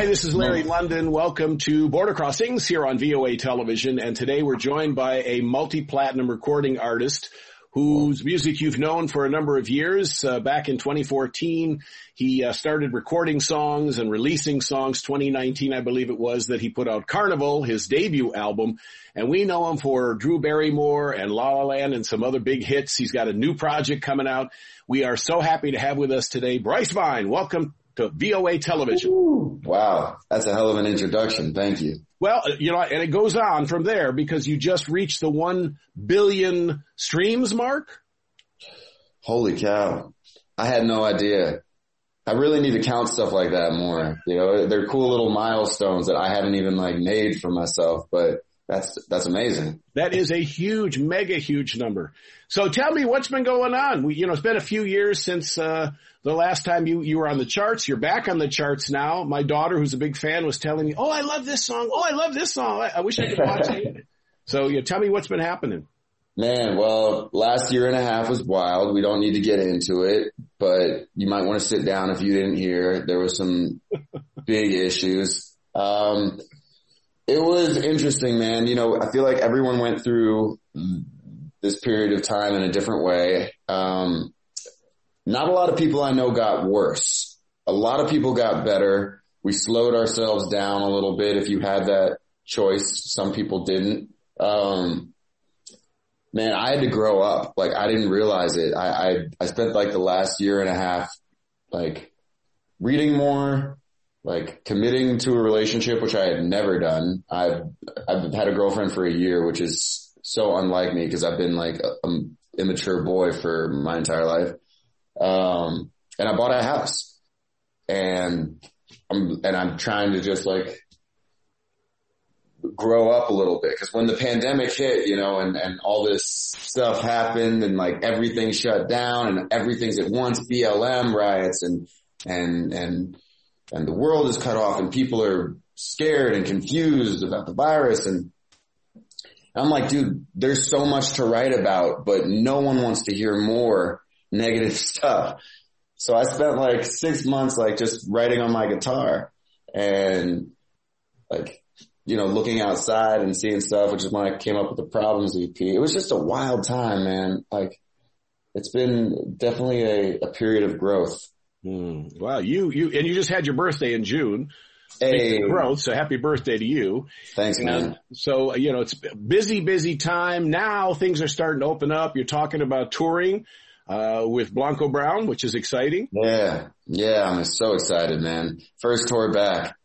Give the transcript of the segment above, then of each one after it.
Hi, this is Larry London. Welcome to Border Crossings here on VOA Television. And today we're joined by a multi-platinum recording artist whose music you've known for a number of years. Back in 2014, he started recording songs and releasing songs. 2019, I believe it was, that he put out Carnival, his debut album. And we know him for Drew Barrymore and La La Land and some other big hits. He's got a new project coming out. We are so happy to have with us today Bryce Vine. Welcome to VOA Television. Ooh, wow, that's a hell of an introduction. Thank you. Well, you know, and it goes on from there because you just reached the 1 billion streams mark. Holy cow. I had no idea. I really need to count stuff like that more. You know, they're cool little milestones that I haven't even made for myself, but that's amazing. That is a huge, mega huge number. So tell me what's been going on. It's been a few years since, the last time you were on the charts. You're back on the charts now. My daughter, who's a big fan, was telling me, oh, I love this song. Oh, I love this song. I wish I could watch it. So tell me what's been happening. Man, well, last year and a half was wild. We don't need to get into it, but you might want to sit down if you didn't hear. There was some big issues. It was interesting, man. I feel like everyone went through this period of time in a different way. Not a lot of people I know got worse. A lot of people got better. We slowed ourselves down a little bit if you had that choice. Some people didn't. Man, I had to grow up. I didn't realize it. I spent the last year and a half, reading more, committing to a relationship, which I had never done. I've had a girlfriend for a year, which is so unlike me because I've been an immature boy for my entire life. And I bought a house and I'm trying to just grow up a little bit. Cause when the pandemic hit, and all this stuff happened and everything shut down and everything's at once, BLM riots and the world is cut off and people are scared and confused about the virus. And I'm like, dude, there's so much to write about, but no one wants to hear more negative stuff. So I spent 6 months just writing on my guitar and looking outside and seeing stuff, which is when I came up with the Problems EP. It was just a wild time, man. It's been definitely a period of growth. Wow. You just had your birthday in June. Hey. Growth. So happy birthday to you. Thanks, man. So, it's a busy time. Now things are starting to open up. You're talking about touring with Blanco Brown, which is exciting. Yeah, I'm so excited, man. First tour back,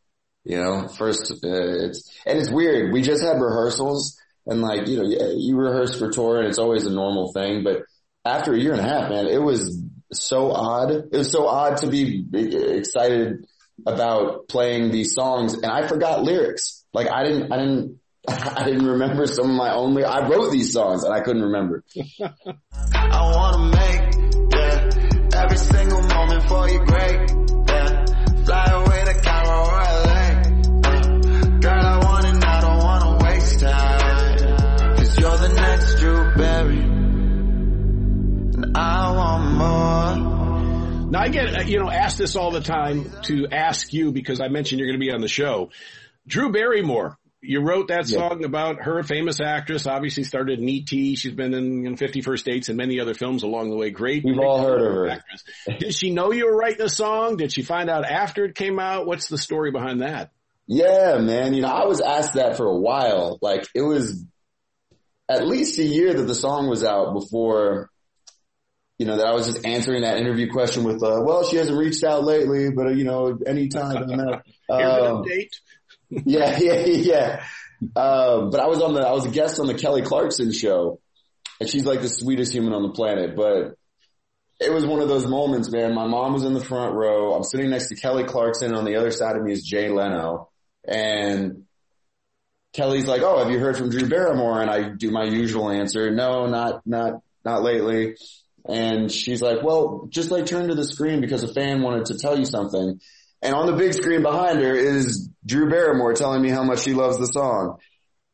it's weird. We just had rehearsals and you rehearse for tour and it's always a normal thing, but after a year and a half, man, it was so odd. It was so odd to be excited about playing these songs and I forgot lyrics. I didn't remember some of my own I wrote these songs and I couldn't remember. I wanna make, every single moment for you great, fly away to Cairo or LA, girl I want it, I don't wanna waste time, cause you're the next Drew Barry, and I want more. Now I get, asked this all the time to ask you because I mentioned you're going to be on the show. Drew Barrymore. You wrote that song about her, a famous actress, obviously started in E.T. She's been in 50 First Dates and many other films along the way. Great. We've all heard of her. Actress. Did she know you were writing a song? Did she find out after it came out? What's the story behind that? Yeah, man. I was asked that for a while. It was at least a year that the song was out before, that I was just answering that interview question with, well, she hasn't reached out lately, but, anytime. Here's an update. Yeah. But I was a guest on the Kelly Clarkson show and she's the sweetest human on the planet. But it was one of those moments, man. My mom was in the front row. I'm sitting next to Kelly Clarkson. On the other side of me is Jay Leno. And Kelly's like, oh, have you heard from Drew Barrymore? And I do my usual answer. No, not lately. And she's like, well, just turn to the screen because a fan wanted to tell you something. And on the big screen behind her is Drew Barrymore telling me how much she loves the song.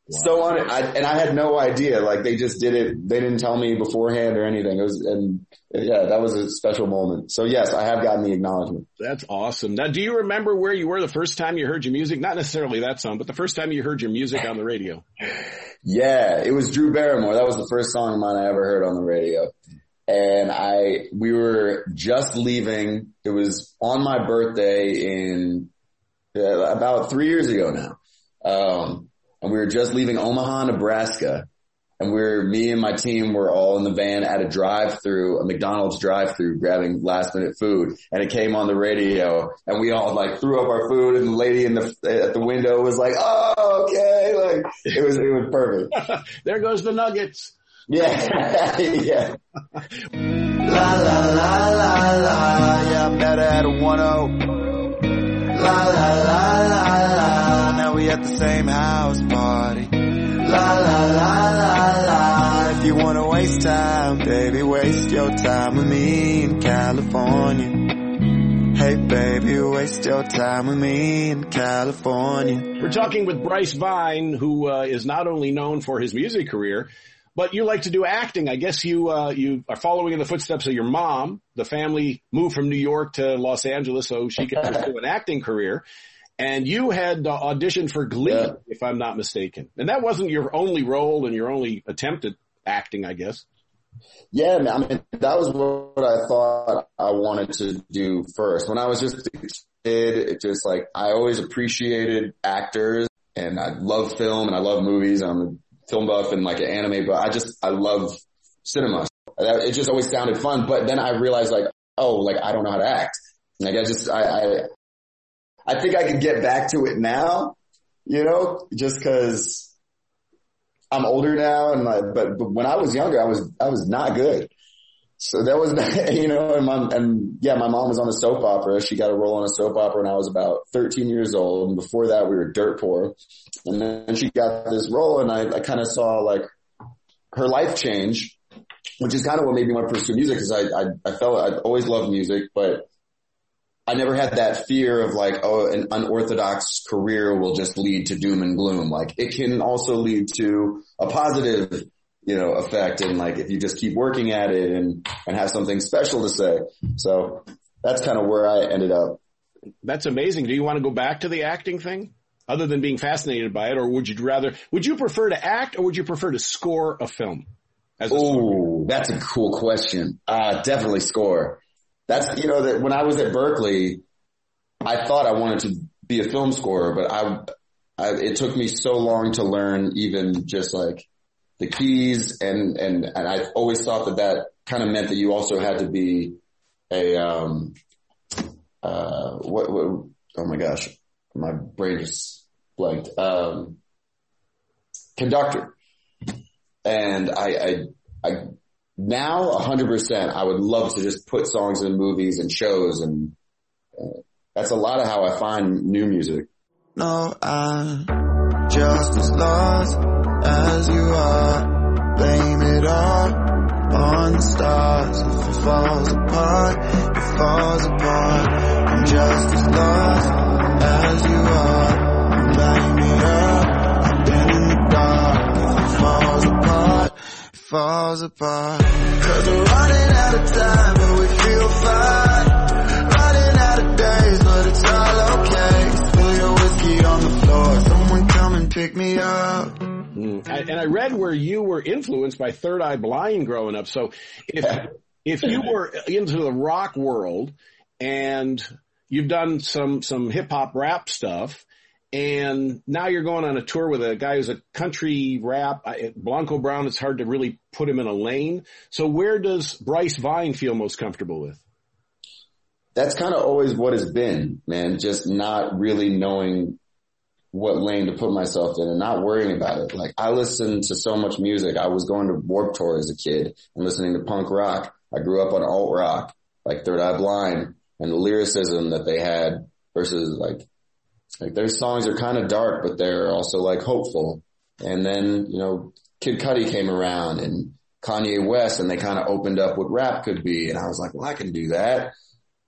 Wow. So I had no idea. Like they just did it. They didn't tell me beforehand or anything. That was a special moment. So yes, I have gotten the acknowledgement. That's awesome. Now, do you remember where you were the first time you heard your music? Not necessarily that song, but the first time you heard your music on the radio. Yeah, it was Drew Barrymore. That was the first song of mine I ever heard on the radio. And we were just leaving. It was on my birthday in about 3 years ago now. And we were just leaving Omaha, Nebraska. And me and my team were all in the van at a McDonald's drive-through, grabbing last-minute food. And it came on the radio, and we all like threw up our food, and the lady at the window was like, "Oh, okay!" Like it was perfect. There goes the Nuggets. Yeah, yeah. La la la la la, yeah, I met her at a 1-0. La la la la la, now we at the same house party. La la la la la, if you wanna waste time, baby, waste your time with me in California. Hey baby, waste your time with me in California. We're talking with Bryce Vine, who is not only known for his music career, but you like to do acting. I guess you are following in the footsteps of your mom. The family moved from New York to Los Angeles so she could pursue an acting career. And you had auditioned for Glee, if I'm not mistaken. And that wasn't your only role and your only attempt at acting, I guess. Yeah, man, I mean, that was what I thought I wanted to do first. When I was just a kid, it just like, I always appreciated actors, and I love film and I love movies. I'm a film buff and like an anime, but I love cinema. It just always sounded fun. But then I realized like, I don't know how to act. Like I think I could get back to it now, just cause I'm older now but when I was younger, I was not good. So that was, my mom was on a soap opera. She got a role on a soap opera when I was about 13 years old. And before that we were dirt poor. And then she got this role, and I kind of saw like her life change, which is kind of what made me want to pursue music. Cause I felt I'd always loved music, but I never had that fear of like, an unorthodox career will just lead to doom and gloom. Like it can also lead to a positive, effect. And like, if you just keep working at it and have something special to say. So that's kind of where I ended up. That's amazing. Do you want to go back to the acting thing other than being fascinated by it? Or would you prefer to act, or would you prefer to score a film? Oh, that's a cool question. Definitely score. That's, that when I was at Berklee, I thought I wanted to be a film scorer, but it took me so long to learn even just like the keys, and I always thought that kind of meant that you also had to be a, oh my gosh, my brain just blanked, conductor. And I now 100%, I would love to just put songs in movies and shows, and that's a lot of how I find new music. No, I'm just as lost as you are. Blame it all on the stars. If it falls apart, it falls apart. I'm just as lost as you are. Blame it all in the dark. If it falls apart, it falls apart. 'Cause we're running out of time, but we feel fine. Running out of days, but it's all okay. Spill your whiskey on the floor. Someone come and pick me up. And I read where you were influeed by Third Eye Blind growing up. So if you were into the rock world and you've done some hip hop rap stuff, and now you're going on a tour with a guy who's a country rap, Blanco Brown, it's hard to really put him in a lane. So where does Bryce Vine feel most comfortable with? That's kind of always what it's been, man. Just not really knowing what lane to put myself in and not worrying about it. Like, I listened to so much music. I was going to Warped Tour as a kid and listening to punk rock. I grew up on alt rock, like Third Eye Blind, and the lyricism that they had versus like their songs are kind of dark, but they're also like hopeful. And then, Kid Cudi came around and Kanye West, and they kind of opened up what rap could be. And I was like, well, I can do that.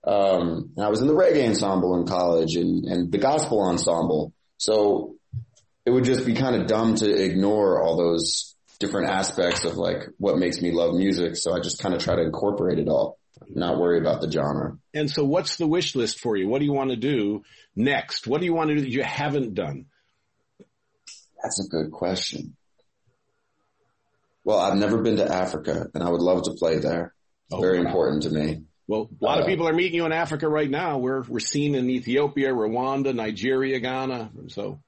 And I was in the reggae ensemble in college and the gospel ensemble. So it would just be kind of dumb to ignore all those different aspects of like what makes me love music. So I just kind of try to incorporate it all, not worry about the genre. And so what's the wish list for you? What do you want to do next? What do you want to do that you haven't done? That's a good question. Well, I've never been to Africa, and I would love to play there. It's very important to me. Well, a lot of people are meeting you in Africa right now. We're seen in Ethiopia, Rwanda, Nigeria, Ghana. So,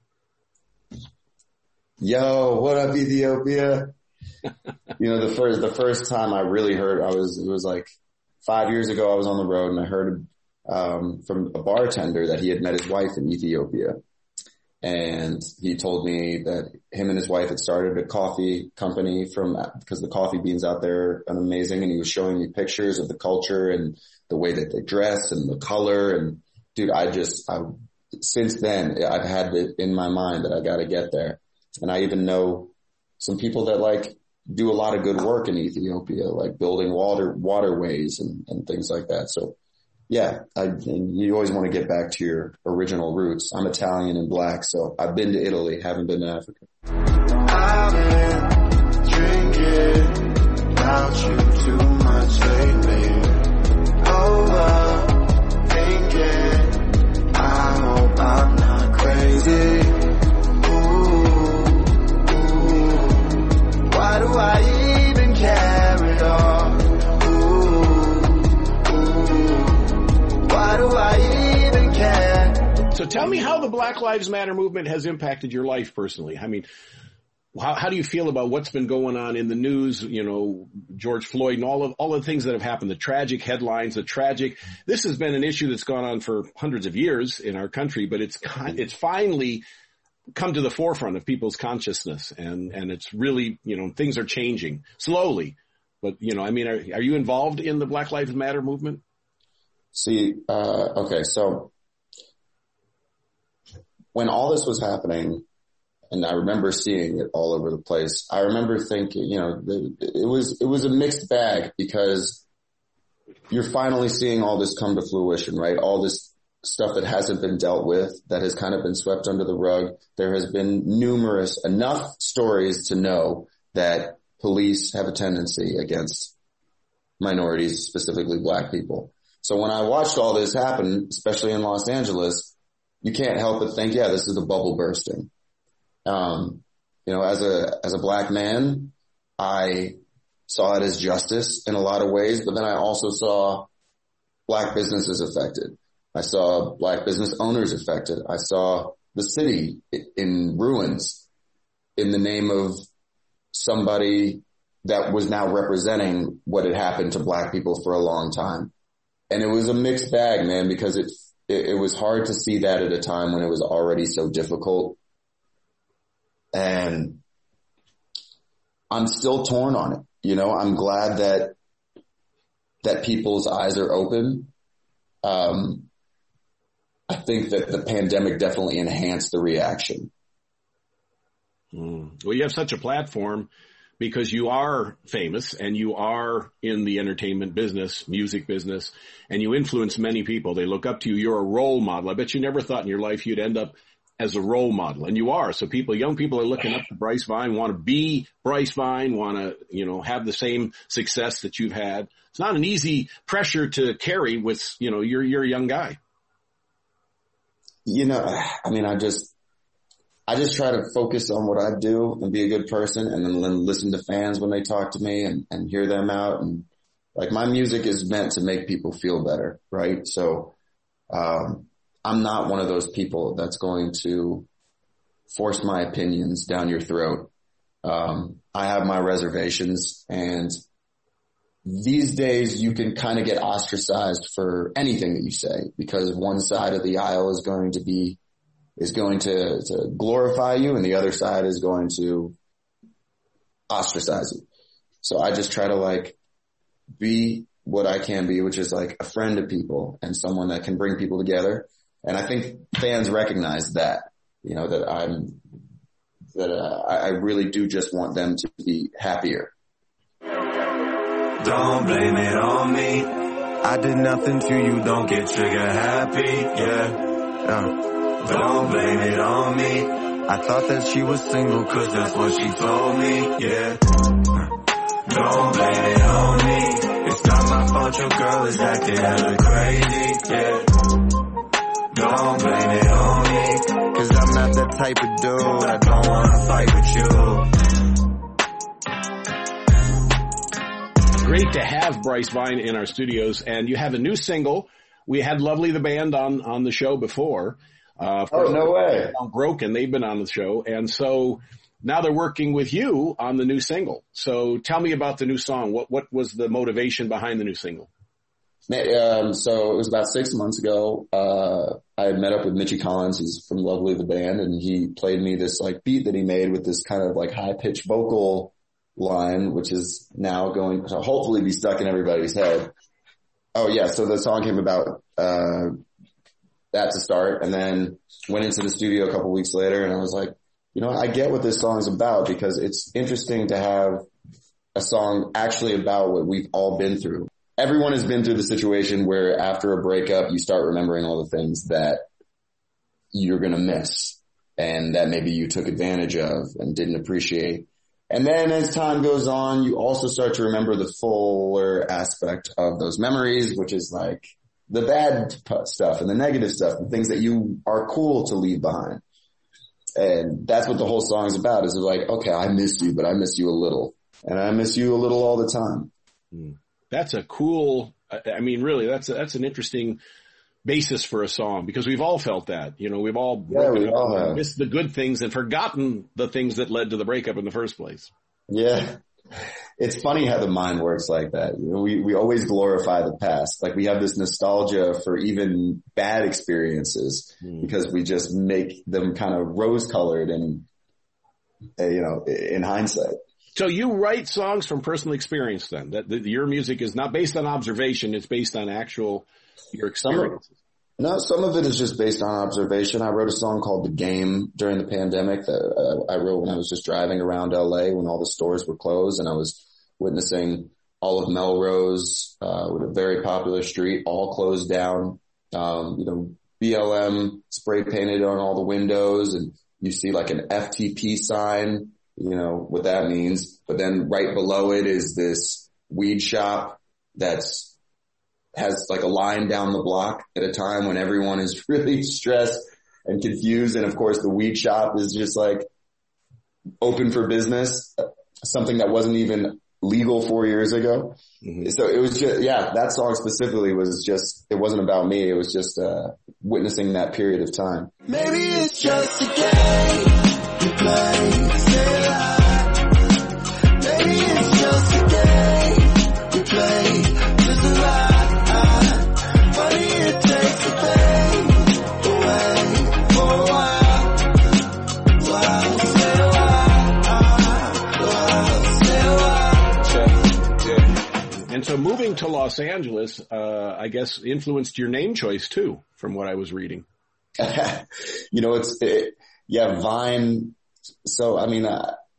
yo, what up, Ethiopia? The first time I really heard, it was like 5 years ago. I was on the road and I heard from a bartender that he had met his wife in Ethiopia. And he told me that him and his wife had started a coffee company because the coffee beans out there are amazing. And he was showing me pictures of the culture and the way that they dress and the color. And dude, since then I've had it in my mind that I got to get there. And I even know some people that like do a lot of good work in Ethiopia, like building waterways and things like that. So yeah, you always want to get back to your original roots. I'm Italian and black, so I've been to Italy, haven't been to Africa. I've been drinking about you too much lately. Overthinking, I hope I'm not crazy. Ooh, why do I even care at all? Why do I even care? So tell me how the Black Lives Matter movement has impacted your life personally. I mean, how do you feel about what's been going on in the news, George Floyd and all of the things that have happened, the tragic headlines, this has been an issue that's gone on for hundreds of years in our country, but it's finally come to the forefront of people's consciousness and it's really, things are changing slowly. But, are you involved in the Black Lives Matter movement? See, okay, so when all this was happening, and I remember seeing it all over the place, I remember thinking, it was a mixed bag because you're finally seeing all this come to fruition, right? All this stuff that hasn't been dealt with, that has kind of been swept under the rug. There has been enough stories to know that police have a tendency against minorities, specifically black people. So when I watched all this happen, especially in Los Angeles, you can't help but think, yeah, this is the bubble bursting. As a black man, I saw it as justice in a lot of ways, but then I also saw black businesses affected. I saw black business owners affected. I saw the city in ruins in the name of somebody that was now representing what had happened to black people for a long time. And it was a mixed bag, man, because it was hard to see that at a time when it was already so difficult. And I'm still torn on it. I'm glad that people's eyes are open. I think that the pandemic definitely enhanced the reaction. Well, you have such a platform because you are famous and you are in the entertainment business, music business, and you influence many people. They look up to you. You're a role model. I bet you never thought in your life you'd end up as a role model, and you are. So young people are looking up to Bryce Vine, want to be Bryce Vine, want to, have the same success that you've had. It's not an easy pressure to carry with, you're a young guy. I just try to focus on what I do and be a good person and then listen to fans when they talk to me and hear them out. And like my music is meant to make people feel better. Right. So, I'm not one of those people that's going to force my opinions down your throat. I have my reservations, and these days you can kind of get ostracized for anything that you say because one side of the aisle is going to glorify you and the other side is going to ostracize you. So I just try to be what I can be, which is like a friend to people and someone that can bring people together. And I think fans recognize that, I really do just want them to be happier. Don't blame it on me. I did nothing to you. Don't get trigger happy. Yeah. Don't blame it on me. I thought that she was single cause that's what she told me, yeah. Don't blame it on me. It's not my fault your girl is acting hella crazy, yeah. Don't blame it on me. Cause I'm not that type of dude. I don't wanna fight with you. Great to have Bryce Vine in our studios, and you have a new single. We had Lovely the band on the show before. Oh, no way. Broken, they've been on the show, and so now they're working with you on the new single. So tell me about the new song. What was the motivation behind the new single? So it was about 6 months ago. I had met up with Mitchie Collins, who's from Lovely the band, and he played me this like beat that he made with this kind of like high pitched vocal line, which is now going to hopefully be stuck in everybody's head. Oh yeah. So the song came about, that to start, and then went into the studio a couple weeks later, and I was like, you know, I get what this song is about, because it's interesting to have a song actually about what we've all been through. Everyone has been through the situation where after a breakup, you start remembering all the things that you're going to miss and that maybe you took advantage of and didn't appreciate. And then as time goes on, you also start to remember the fuller aspect of those memories, which is like the bad stuff and the negative stuff, the things that you are cool to leave behind. And that's what the whole song is about, is like, okay, I miss you, but I miss you a little, and I miss you a little all the time. That's a cool, I mean, really, that's an interesting basis for a song, because we've all felt that. You know, we've all missed the good things and forgotten the things that led to the breakup in the first place. Yeah. It's funny how the mind works like that. You know, we always glorify the past. Like we have this nostalgia for even bad experiences because we just make them kind of rose colored and, you know, in hindsight. So you write songs from personal experience then, that your music is not based on observation, it's based on your experiences. Some of it is just based on observation. I wrote a song called The Game during the pandemic that I wrote when I was just driving around LA when all the stores were closed, and I was witnessing all of Melrose, with a very popular street, all closed down. You know, BLM spray painted on all the windows, and you see like an FTP sign, you know what that means. But then right below it is this weed shop has like a line down the block at a time when everyone is really stressed and confused. And of course the weed shop is just like open for business, something that wasn't even legal 4 years ago. Mm-hmm. So it was just, that song specifically was just, it wasn't about me. It was just, witnessing that period of time. Maybe it's just a game you play, say lie. Maybe it's just a game you play, just a lie. Funny it takes the pain away for a while. Wow, say wow. And so moving to Los Angeles, I guess influenced your name choice too, from what I was reading. You know, Vine. So, I mean,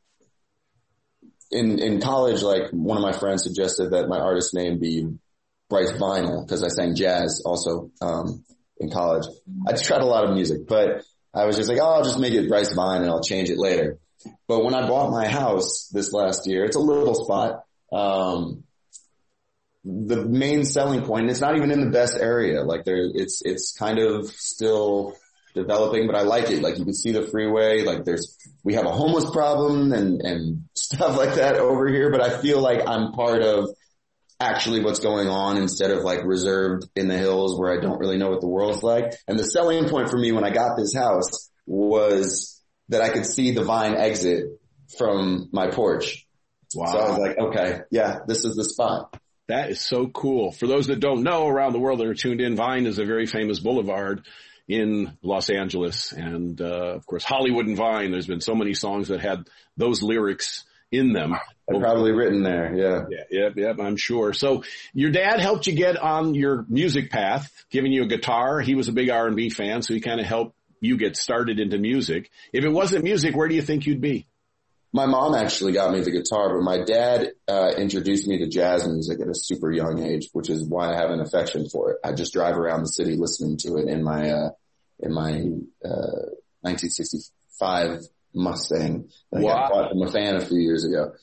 in college, like one of my friends suggested that my artist name be Bryce Vinyl, because I sang jazz also, in college. I just tried a lot of music, but I was just like, I'll just make it Bryce Vine and I'll change it later. But when I bought my house this last year, it's a little spot. The main selling point, it's not even in the best area. Like it's kind of still developing, but I like it. Like you can see the freeway, like we have a homeless problem and stuff like that over here, but I feel like I'm part of actually what's going on instead of like reserved in the hills where I don't really know what the world's like. And the selling point for me when I got this house was that I could see the Vine exit from my porch. Wow. So I was like, okay, yeah, this is the spot. That is so cool. For those that don't know around the world that are tuned in, Vine is a very famous boulevard in Los Angeles. And, of course, Hollywood and Vine, there's been so many songs that had those lyrics in them. They're probably written there. Yeah. Yeah, I'm sure. So your dad helped you get on your music path, giving you a guitar. He was a big R&B fan, so he kind of helped you get started into music. If it wasn't music, where do you think you'd be? My mom actually got me the guitar, but my dad introduced me to jazz music at a super young age, which is why I have an affection for it. I just drive around the city listening to it in my 1964 5 Mustang. I Wow. bought from a fan a few years ago.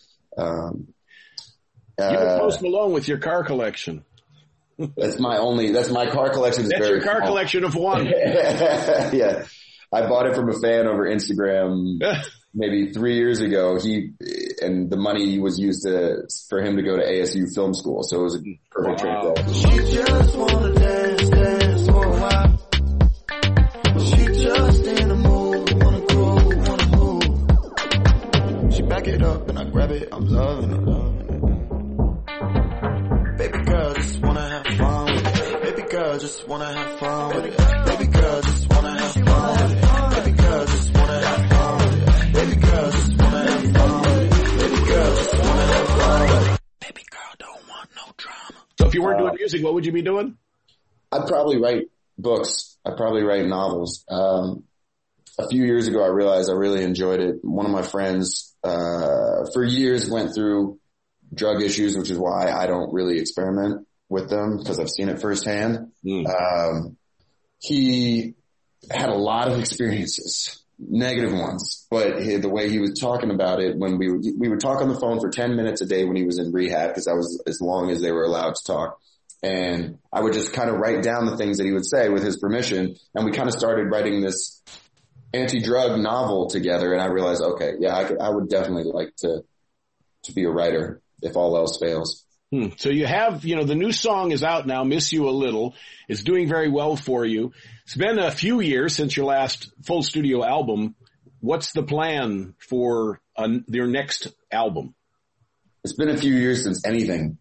You're Post Malone with your car collection. That's my car collection. That's your car collection of one. Yeah. I bought it from a fan over Instagram maybe 3 years ago. And the money was used for him to go to ASU film school. So it was a perfect trade. She just wanna dance for a while. She just in the mood, wanna move. She back it up and I grab it, I'm loving it. Baby girl, just wanna have fun with it. Baby girl, just wanna have fun with it. Baby girl, just wanna have fun with it. Baby girl, just wanna have fun with it. Baby girl, just wanna have fun with it. Baby girl, just wanna have fun with it. Baby girl don't want no drama. So if you weren't doing music, what would you be doing? I'd probably write books. I'd probably write novels. A few years ago, I realized I really enjoyed it. One of my friends, for years went through drug issues, which is why I don't really experiment with them because I've seen it firsthand. He had a lot of experiences, negative ones, but the way he was talking about it when we would talk on the phone for 10 minutes a day when he was in rehab, because that was as long as they were allowed to talk. And I would just kind of write down the things that he would say with his permission. And we kind of started writing this anti-drug novel together. And I realized, okay, yeah, I would definitely like to be a writer if all else fails. So you have, the new song is out now, Miss You a Little. It's doing very well for you. It's been a few years since your last full studio album. What's the plan for your next album? It's been a few years since anything.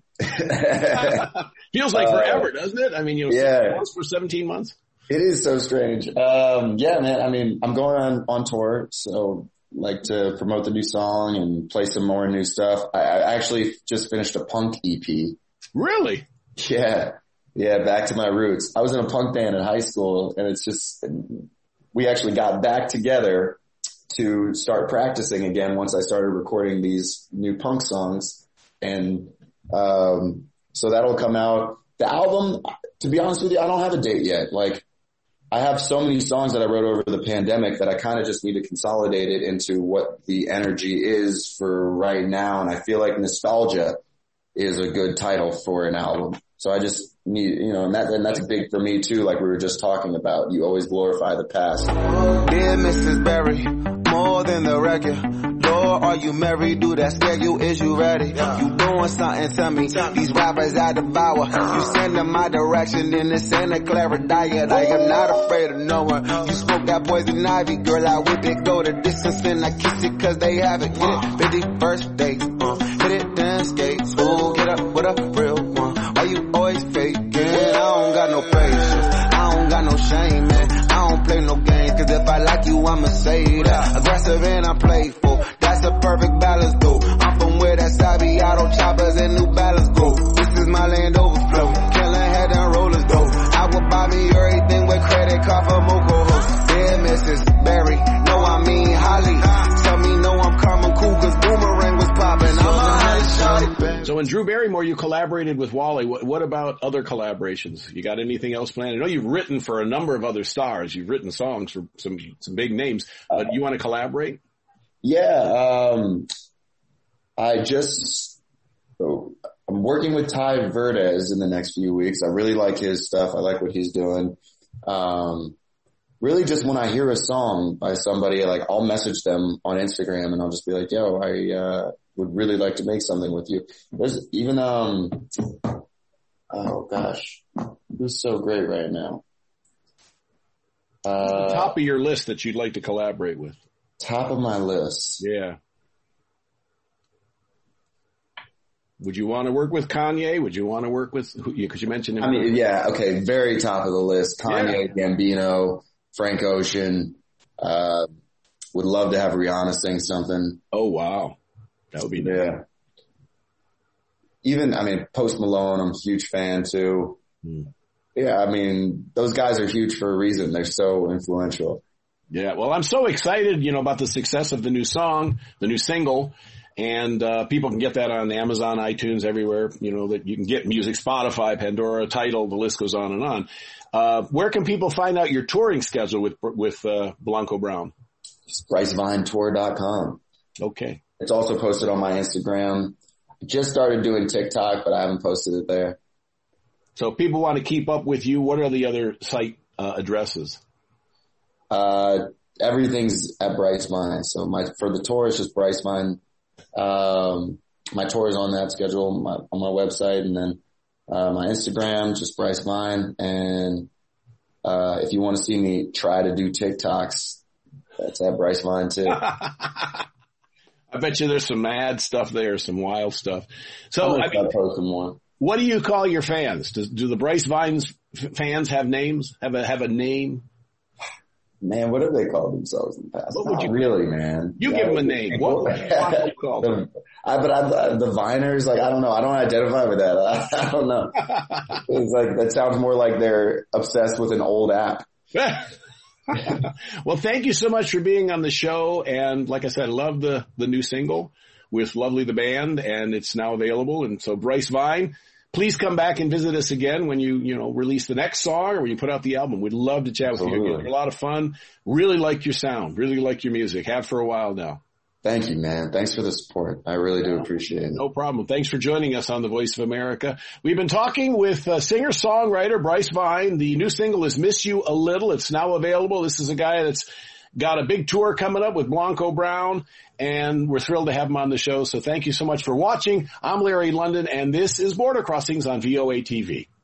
Feels like forever, doesn't it? I mean, yeah. For 17 months. It is so strange. Yeah, man. I mean, I'm going on tour, so like to promote the new song and play some more new stuff. I actually just finished a punk EP. Really? Yeah. Yeah. Back to my roots. I was in a punk band in high school, and it's just, we actually got back together to start practicing again once I started recording these new punk songs. And, so that'll come out. The album, to be honest with you, I don't have a date yet. Like, I have so many songs that I wrote over the pandemic that I kind of just need to consolidate it into what the energy is for right now. And I feel like Nostalgia is a good title for an album. So I just need, and that's big for me too. Like we were just talking about, you always glorify the past. Dear Mrs. Berry, more than the record. Lord, are you married? Do that scare you? Is you ready? You doing something to me? These rappers I devour. You send them my direction in the Santa Clara diet. I am not afraid of no one. You smoke that poison ivy, girl. I whip it, go the distance, and I kiss it 'cause they have it. Get it, 51st date. Hit it, then skate. Ooh, get up with a real one. Why you always faking? I don't got no patience. I don't got no shame, man. I don't play no games, 'cause if I like you, I'ma say that. Aggressive and I'm playful. That's a perfect balance, though. I'm from where that Sabi Auto choppers and New Balance go. This is my land overflow. Killing head and rollers, though. I would buy me everything with credit card for Moco host. Dear Mrs. Berry, no, I mean Holly. Tell me no, I'm Carmen Cool, 'cause Boomerang was popping. I'm a high shot. So in Drew Barrymore, you collaborated with Wally. What about other collaborations? You got anything else planned? I know you've written for a number of other stars. You've written songs for some big names, but you want to collaborate? Yeah. I'm working with Ty Verdes in the next few weeks. I really like his stuff. I like what he's doing. Really just when I hear a song by somebody, like I'll message them on Instagram and I'll just be like, yo, I would really like to make something with you. There's even, oh gosh, who's so great right now? The top of your list that you'd like to collaborate with. Top of my list. Yeah. Would you want to work with Kanye? Would you want to work with, because you mentioned him. I mean, yeah, okay, very top of the list. Kanye, yeah. Gambino, Frank Ocean. Would love to have Rihanna sing something. Oh, wow. That would be nice. Yeah. Even, Post Malone, I'm a huge fan too. Yeah, those guys are huge for a reason. They're so influential. Yeah, well, I'm so excited, about the success of the new song, the new single, and people can get that on Amazon, iTunes, everywhere, that you can get music, Spotify, Pandora, Tidal, the list goes on and on. Where can people find out your touring schedule with Blanco Brown? Just BryceVineTour.com. Okay. It's also posted on my Instagram. I just started doing TikTok, but I haven't posted it there. So if people want to keep up with you, what are the other site addresses? Everything's at Bryce Vine. So for the tour, it's just Bryce Vine. My tour is on that schedule on my website, and then my Instagram, just Bryce Vine. And if you want to see me try to do TikToks, that's at Bryce Vine too. I bet you there's some mad stuff there, some wild stuff. So I post some more. What do you call your fans? Do the Bryce Vines fans have names? Have a name? Man, what have they called themselves in the past? What would you really, man? You give them a name. What would you call them? The Viners, like, I don't know. I don't identify with that. I don't know. It's like, that sounds more like they're obsessed with an old app. Well, thank you so much for being on the show. And like I said, I love the new single with Lovely the Band, and it's now available. And so Bryce Vine, please come back and visit us again when you release the next song or when you put out the album. We'd love to chat with you again. You're a lot of fun. Really like your sound. Really like your music. Have for a while now. Thank you, man. Thanks for the support. I really do appreciate it. No problem. Thanks for joining us on The Voice of America. We've been talking with singer-songwriter Bryce Vine. The new single is Miss You a Little. It's now available. This is a guy that's got a big tour coming up with Blanco Brown, and we're thrilled to have him on the show. So thank you so much for watching. I'm Larry London, and this is Border Crossings on VOA TV.